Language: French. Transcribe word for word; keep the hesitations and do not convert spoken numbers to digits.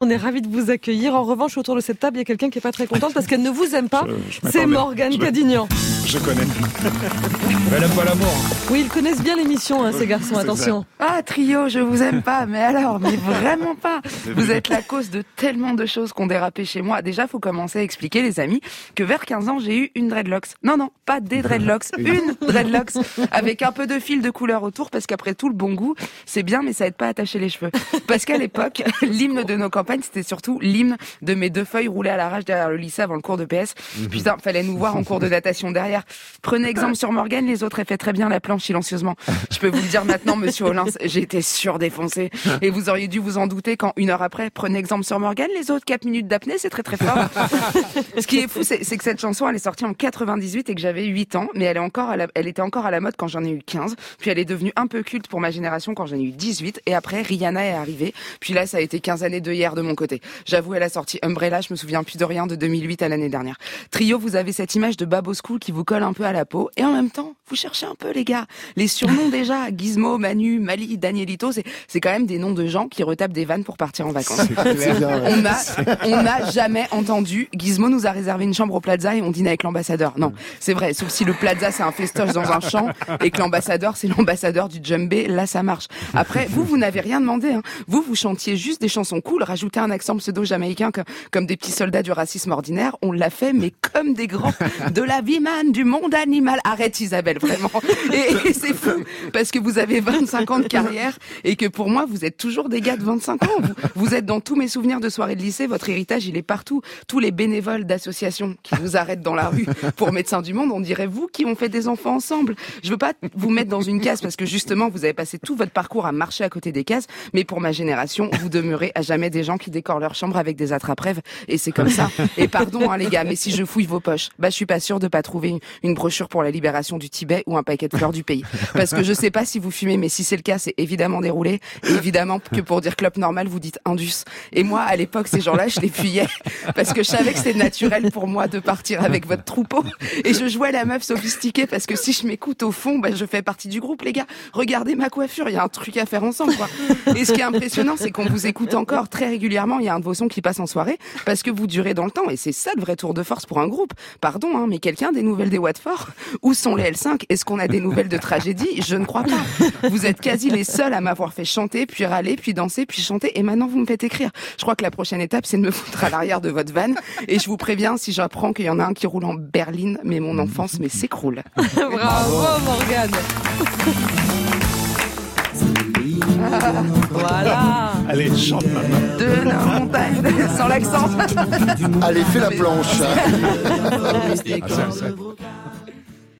On est ravis de vous accueillir. En revanche, autour de cette table, il y a quelqu'un qui n'est pas très contente parce qu'elle ne vous aime pas. Je, je C'est Morgane je, Cadignan. Je connais. Mais elle aime pas l'amour. Oui, ils connaissent bien l'émission, hein, ces garçons, attention. Ah, trio, je vous aime pas, mais alors, mais vraiment pas. Vous êtes la cause de tellement de choses qui ont dérapé chez moi. Déjà, faut commencer à expliquer, les amis, que vers quinze ans, j'ai eu une dreadlocks. Non, non, pas des dreadlocks, une dreadlocks, avec un peu de fil de couleur autour, parce qu'après tout, le bon goût, c'est bien, mais ça aide pas à attacher les cheveux. Parce qu'à l'époque, l'hymne de nos campagnes, c'était surtout l'hymne de mes deux feuilles roulées à l'arrache derrière le lycée avant le cours de P S. Putain, fallait nous voir en cours de natation derrière. Prenez exemple sur Morgane, les autres, elle fait très bien la planche silencieusement. Je peux vous le dire maintenant, monsieur Hollins, j'ai été surdéfoncé. Et vous auriez dû vous en douter quand, une heure après, prenez exemple sur Morgane, les autres, quatre minutes d'apnée, c'est très très fort. Ce qui est fou, c'est, c'est que cette chanson, elle est sortie en quatre-vingt-dix-huit et que j'avais huit ans, mais elle est encore à la, elle était encore à la mode quand j'en ai eu quinze. Puis elle est devenue un peu culte pour ma génération quand j'en ai eu dix-huit. Et après, Rihanna est arrivée. Puis là, ça a été quinze années de hier de mon côté. J'avoue, elle a sorti Umbrella, je me souviens plus de rien de deux mille huit à l'année dernière. Trio, vous avez cette image de Babo School qui vous colle un peu à la peau. Et en même temps, vous cherchez un peu, les gars. Les surnoms déjà, Gizmo, Manu, Mali, Danielito, c'est, c'est quand même des noms de gens qui retapent des vannes pour partir en vacances. On a, on n'a jamais entendu Gizmo nous a réservé une chambre au Plaza et on dîne avec l'ambassadeur. Non, c'est vrai, sauf si le Plaza c'est un festoche dans un champ et que l'ambassadeur c'est l'ambassadeur du djembé, là ça marche. Après, vous, vous n'avez rien demandé, hein. Vous, vous chantiez juste des chansons cool, rajoutez un accent pseudo-jamaïcain comme, comme des petits soldats du racisme ordinaire. On l'a fait, mais comme des grands de la vie, man, du monde animal. Arrête, Isabelle, vraiment. Et, et c'est fou, parce que vous avez vingt-cinq ans de carrière et que pour moi, vous êtes toujours des gars de vingt-cinq ans. Vous, vous êtes dans tous mes souvenirs de soirées de lycée, votre héritage, il est partout. Tous les bénévoles d'associations qui vous arrêtent dans la rue pour Médecins du Monde, on dirait vous qui ont fait des enfants ensemble. Je veux pas vous mettre dans une case parce que justement, vous avez passé tout votre parcours à marcher à côté des cases, mais pour ma génération, vous demeurez à jamais des gens qui décorent leur chambre avec des attrape-rêves et c'est comme ça. Et pardon, hein, les gars, mais si je fouille vos poches, bah, je suis pas sûre de pas trouver une, une brochure pour la libération du Tibet ou un paquet de fleurs du pays. Parce que je sais pas si vous fumez, mais si c'est le cas, c'est évidemment déroulé. Et évidemment que pour dire clope normale, vous dites Indus. Et moi, à l'époque, ces gens-là, je les fuyais. Parce que je savais que c'était naturel pour moi de partir avec votre troupeau. Et je jouais la meuf sophistiquée parce que si je m'écoute au fond, bah, je fais partie du groupe, les gars. Regardez ma coiffure, il y a un truc à faire ensemble, quoi. Et ce qui est impressionnant, c'est qu'on vous écoute encore très régulièrement. Il y a un de vos sons qui passe en soirée parce que vous durez dans le temps. Et c'est ça le vrai tour de force pour un groupe. Pardon, hein, mais quelqu'un a des nouvelles des Watford? Où sont les L cinq? Est-ce qu'on a des nouvelles de Tragédie? Je ne crois pas. Vous êtes quasi les seuls à m'avoir fait chanter, puis râler, puis danser, puis chanter. Et maintenant, vous me faites écrire. Je crois que la prochaine étape, c'est de me foutre à l'arrière de votre van. Et je vous préviens, si j'apprends qu'il y en a un qui roule en berline, mais mon enfance, mais s'écroule. Bravo, Morgane. Ah, voilà. Allez, chante maintenant. De la montagne, sans l'accent. Allez, fais la planche. Ah, ça, ça.